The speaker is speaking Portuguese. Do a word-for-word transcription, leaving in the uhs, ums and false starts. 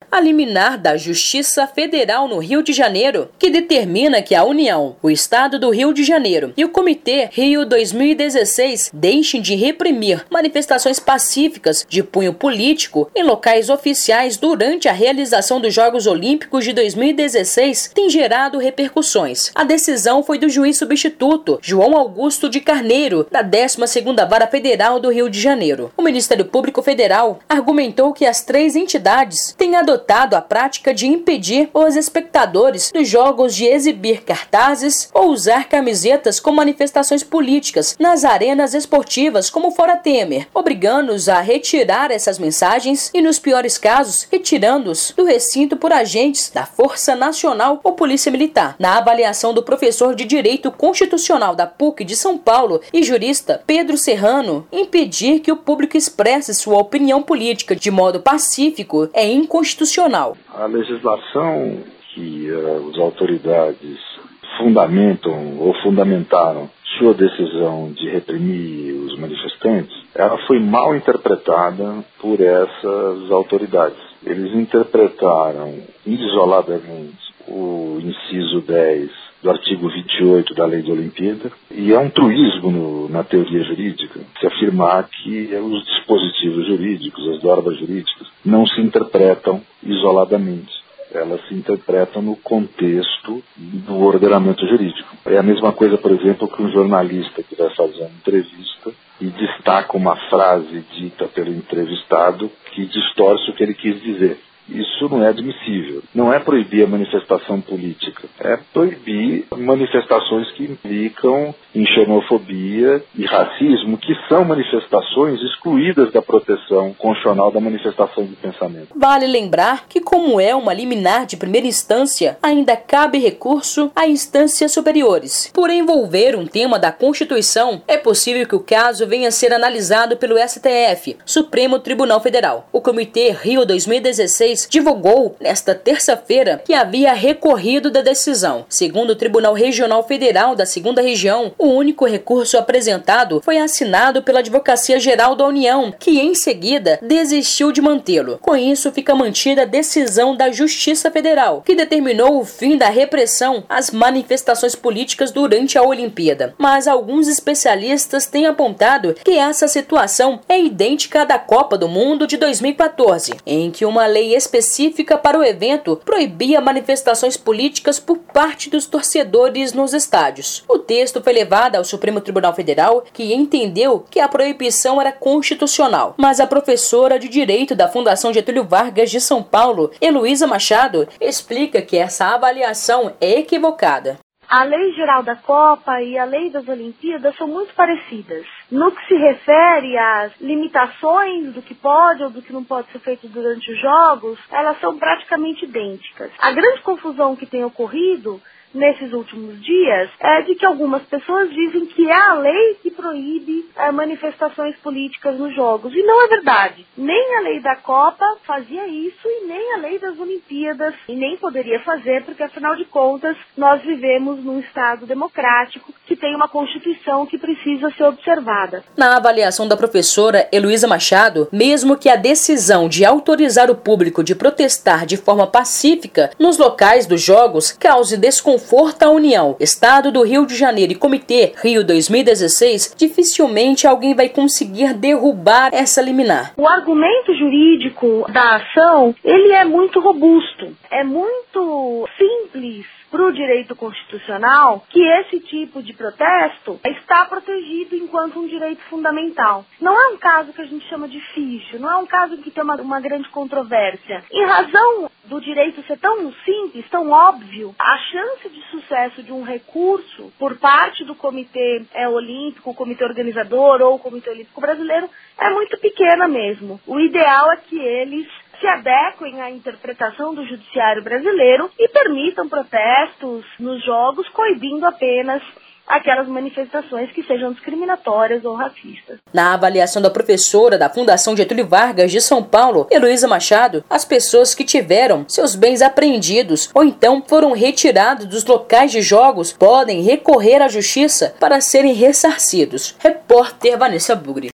a liminar da Justiça Federal no Rio de Janeiro, que determina que a União, o Estado do Rio de Janeiro e o Comitê Rio dois mil e dezesseis deixem de reprimir manifestações pacíficas de punho político em locais oficiais durante a realização dos Jogos Olímpicos de dois mil e dezesseis tem gerado repercussões. A decisão foi do juiz substituto João Augusto de Carneiro, da décima segunda Vara Federal do Rio de Janeiro. O Ministério Público Federal argumentou que as três entidades têm adotado a prática de impedir os espectadores dos jogos de exibir cartazes ou usar camisetas com manifestações políticas nas arenas esportivas como Fora Temer, obrigando-os a retirar essas mensagens e, nos piores casos, retirando-os do recinto por agentes da Força Nacional ou Polícia Militar. Na avaliação do professor de Direito Constitucional da P U C de São Paulo e jurista Pedro Serrano, impedir que o público expresse sua opinião política de modo pacífico é inconstitucional. A legislação que uh, as autoridades fundamentam ou fundamentaram sua decisão de reprimir os manifestantes, ela foi mal interpretada por essas autoridades. Eles interpretaram isoladamente o inciso dez do artigo vinte e oito da Lei da Olimpíada, e é um truísmo no, na teoria jurídica se afirmar que os dispositivos jurídicos, as normas jurídicas, não se interpretam isoladamente. Elas se interpretam no contexto do ordenamento jurídico. É a mesma coisa, por exemplo, que um jornalista que vai fazer uma entrevista e destaca uma frase dita pelo entrevistado que distorce o que ele quis dizer. Isso não é admissível. Não é proibir a manifestação política, é proibir manifestações que implicam em xenofobia e racismo, que são manifestações excluídas da proteção constitucional da manifestação de pensamento. Vale lembrar que, como é uma liminar de primeira instância, ainda cabe recurso a instâncias superiores. Por envolver um tema da Constituição, é possível que o caso venha a ser analisado pelo S T F, Supremo Tribunal Federal. O Comitê Rio dois mil e dezesseis divulgou, nesta terça-feira, que havia recorrido da decisão. Segundo o Tribunal Regional Federal da segunda Região, o único recurso apresentado foi assinado pela Advocacia Geral da União, que em seguida desistiu de mantê-lo. Com isso, fica mantida a decisão da Justiça Federal, que determinou o fim da repressão às manifestações políticas durante a Olimpíada. Mas alguns especialistas têm apontado que essa situação é idêntica à da Copa do Mundo de dois mil e quatorze, em que uma lei específica para o evento proibia manifestações políticas por parte dos torcedores nos estádios. O texto foi levado ao Supremo Tribunal Federal, que entendeu que a proibição era constitucional. Mas a professora de Direito da Fundação Getúlio Vargas de São Paulo, Heloísa Machado, explica que essa avaliação é equivocada. A Lei Geral da Copa e a Lei das Olimpíadas são muito parecidas. No que se refere às limitações do que pode ou do que não pode ser feito durante os Jogos, elas são praticamente idênticas. A grande confusão que tem ocorrido nesses últimos dias é de que algumas pessoas dizem que é a lei que proíbe é, manifestações políticas nos Jogos. E não é verdade. Nem a lei da Copa fazia isso e nem a lei das Olimpíadas. E nem poderia fazer, porque afinal de contas nós vivemos num Estado democrático que tem uma Constituição que precisa ser observada. Na avaliação da professora Heloísa Machado, mesmo que a decisão de autorizar o público de protestar de forma pacífica nos locais dos Jogos cause desconforto Conforto à União, Estado do Rio de Janeiro e Comitê Rio dois mil e dezesseis, dificilmente alguém vai conseguir derrubar essa liminar. O argumento jurídico da ação, ele é muito robusto, é muito simples para o direito constitucional que esse tipo de protesto está protegido enquanto um direito fundamental. Não é um caso que a gente chama de fígio, não é um caso que tem uma, uma grande controvérsia. Em razão do direito ser tão simples, tão óbvio, a chance de sucesso de um recurso por parte do Comitê é, Olímpico, o Comitê Organizador ou o Comitê Olímpico Brasileiro é muito pequena mesmo. O ideal é que eles se adequem à interpretação do judiciário brasileiro e permitam protestos nos Jogos, coibindo apenas aquelas manifestações que sejam discriminatórias ou racistas. Na avaliação da professora da Fundação Getúlio Vargas de São Paulo, Heloísa Machado, as pessoas que tiveram seus bens apreendidos ou então foram retirados dos locais de jogos podem recorrer à justiça para serem ressarcidos. Repórter Vanessa Bugri.